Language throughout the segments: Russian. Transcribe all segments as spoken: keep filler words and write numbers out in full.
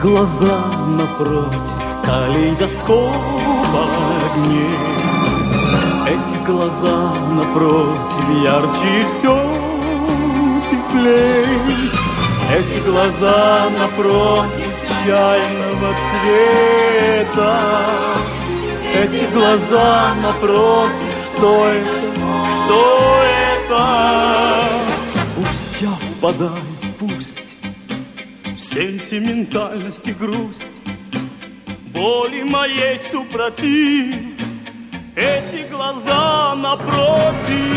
глаза напротив калейдоскопа огней. Эти глаза напротив ярче все теплей. Эти глаза напротив чайного цвета. Эти глаза напротив, что это, что это? Пусть я впадаю, пусть в сентиментальность и грусть, воли моей супротив, эти глаза напротив.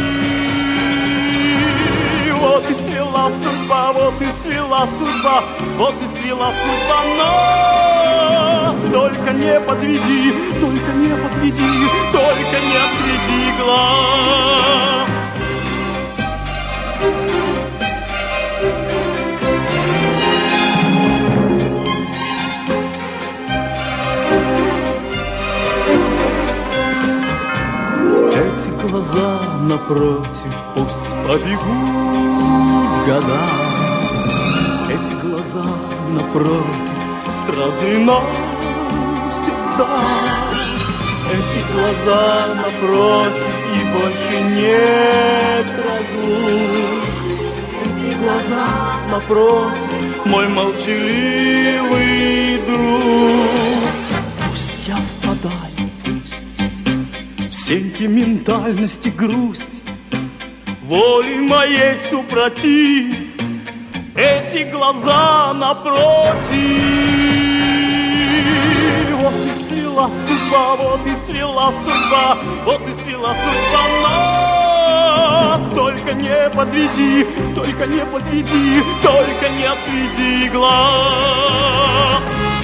Вот и свела судьба, вот и свела судьба, вот и свела судьба нас. Только не подведи, только не подведи, только не отведи глаз. Эти глаза напротив пусть побегут года. Эти глаза напротив сразу и навсегда. Эти глаза напротив и больше нет разлук. Эти глаза напротив мой молчаливый друг. Пусть я впадаю, пусть в сентиментальность и грусть, воли моей супротив, эти глаза напротив. Вот и свела судьба, вот и свела судьба, вот и свела судьба нас. Только не подведи, только не подведи, только не отведи глаз.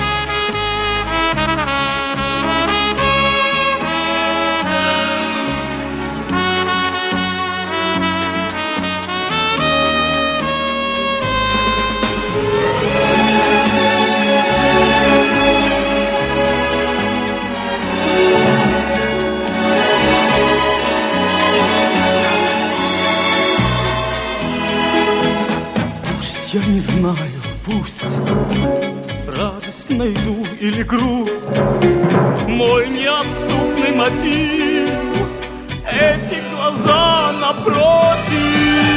Я не знаю, пусть радость найду или грусть, мой неотступный мотив, эти глаза напротив.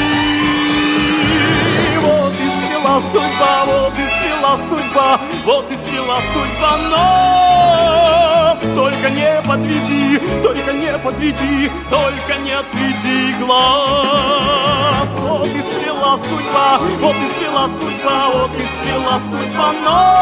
Вот и свела судьба, вот и свела судьба, вот и свела судьба нас. Только не подведи, только не подведи, только не отведи глаз. Вот и свела судьба, вот и свела судьба, вот и свела судьба нас.